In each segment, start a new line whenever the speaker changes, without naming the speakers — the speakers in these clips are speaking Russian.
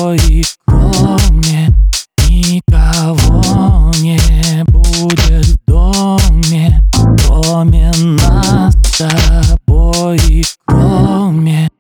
тобой, кроме никого не будет в доме, кроме нас с тобой, кроме.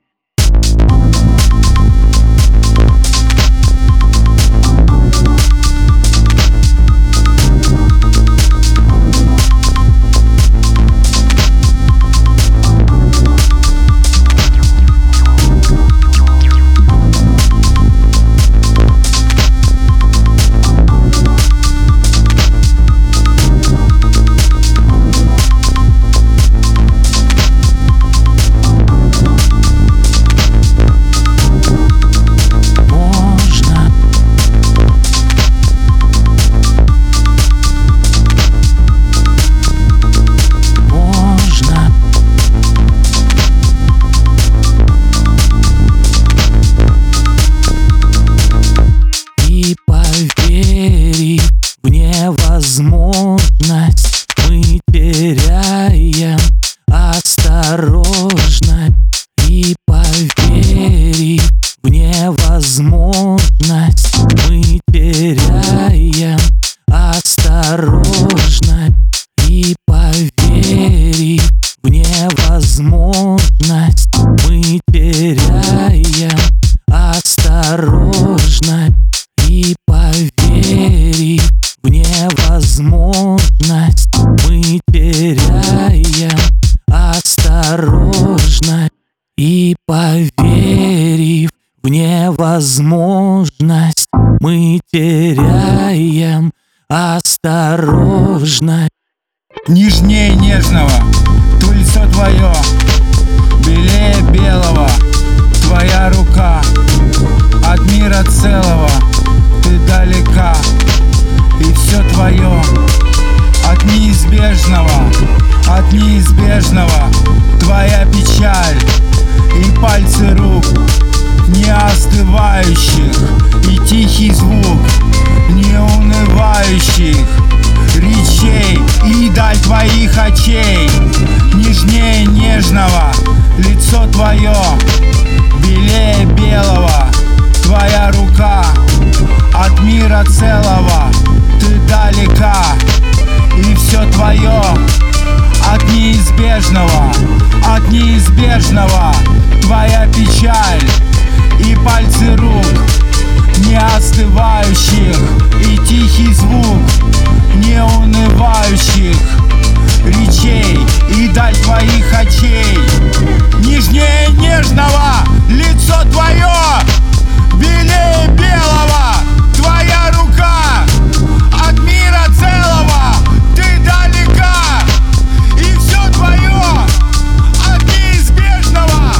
Поверив в невозможность, мы теряем осторожность. И поверив в невозможность, мы теряем осторожность. И поверив в невозможность, мы теряем осторожность. И поверив в невозможность, мы теряем осторожность. И поверив в невозможность, мы теряем осторожность.
Нежнее нежного, то лицо твое, белее белого, твоя рука от мира целого. Ты далека, и все твое от неизбежного, твоя печаль и пальцы рук не остывающих, и тихий звук неунывающих речей и даль твоих очей. Нежнее нежного, лицо твое белее белого, твоя рука от мира целого. Ты далека, и все твое от неизбежного, твоя печаль и пальцы рук не остывающих, и тихий звук неунывающих речей и даль твоих очей. Нежнее нежного, лицо твое белее белого, твоя рука от мира целого. Ты далека, и все твое от неизбежного,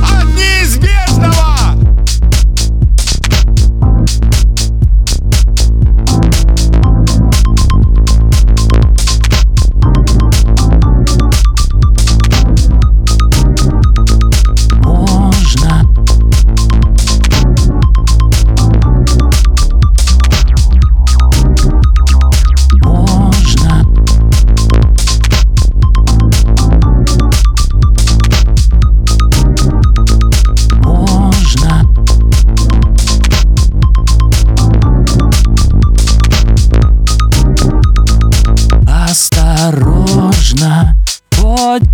осторожно, хоть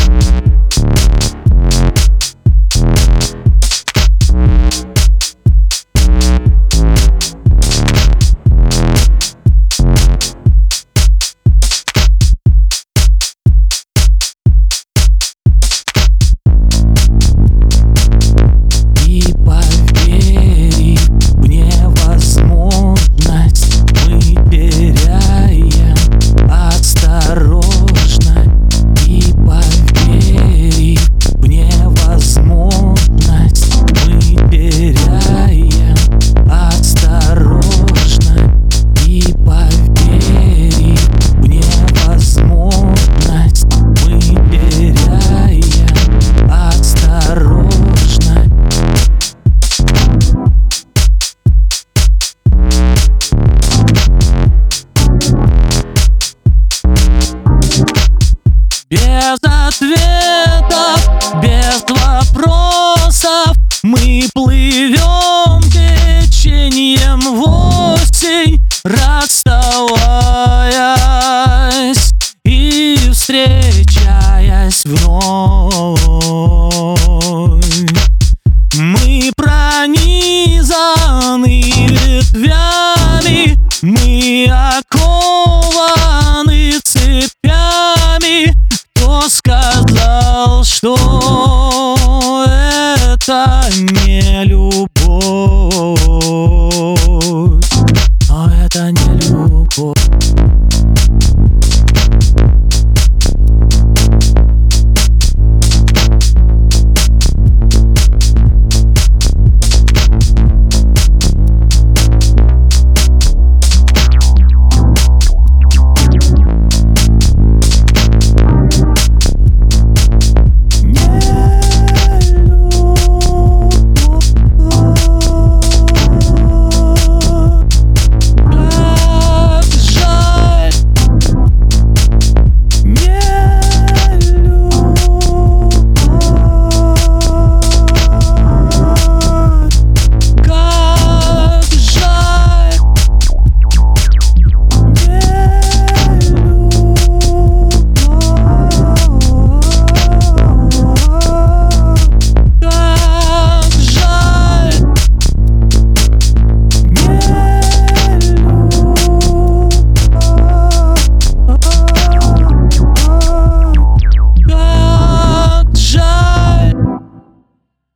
и поверив в невозможность, мы теряем осторожность. И поверив в невозможность, мы теряем осторожность. И поверив в невозможность, мы теряем осторожность. Без ответов, без вопросов мы плывем к ветвями, мы окованы цепями. Кто сказал, что это